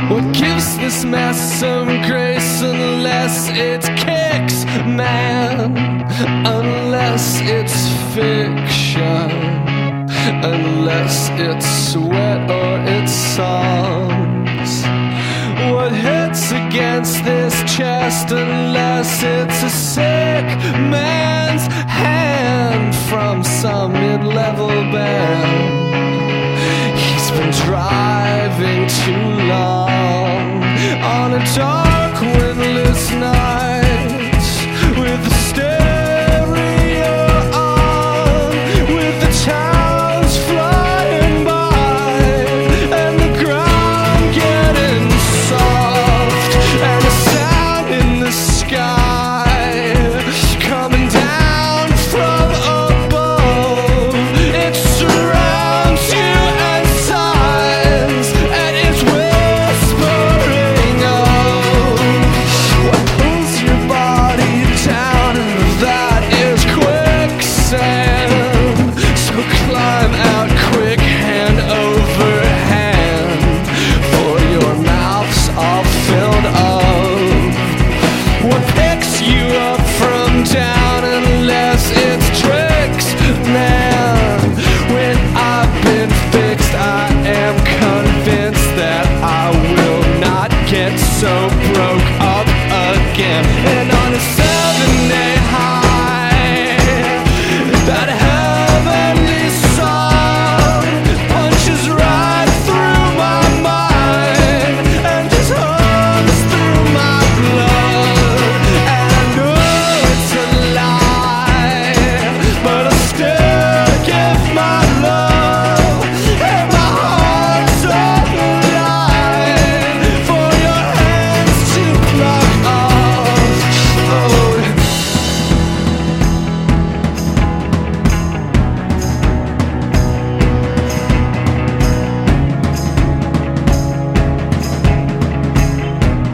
What gives this mess some grace unless it kicks, man? Unless it's fiction, unless it's sweat or it's songs. What hits against this chest unless it's a sick man's hand from some mid-level band? He's been driving too long on a dark windless night with the stereo on, with the towns flying by and the ground getting soft and the sound in the sky coming down from above. It surrounds you and sighs and it's whispering of what pulls your body down, and that is quicksand. So climb out quick, hand over hand, for your mouth's all filled up. What picks you up from down unless it's tricks, man? When I've been fixed, I am convinced that I will not get so broke up again. And on a 7-day high, that heavenly song punches right through my mind and just hums through my blood. And I know it's a lie, but I still give my love and my heart's on the line for your hands to pluck off. Oh.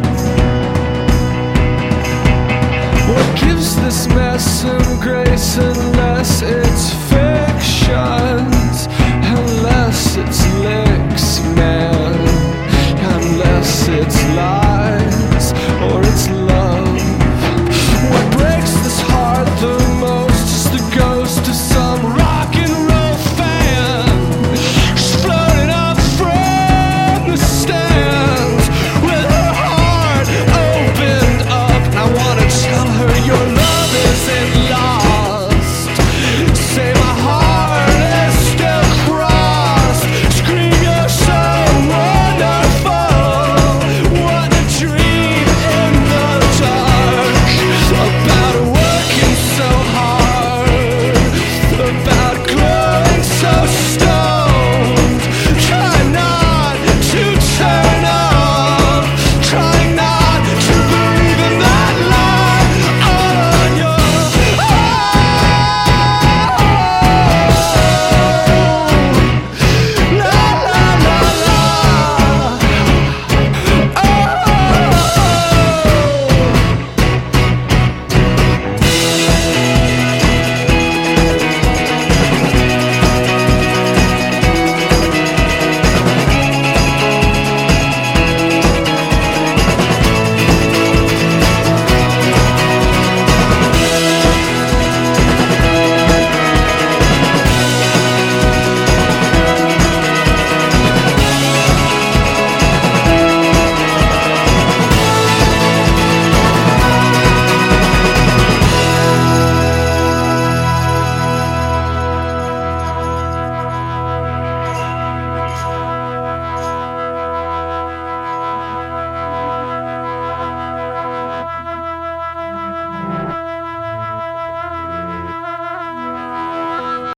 What gives this mess some grace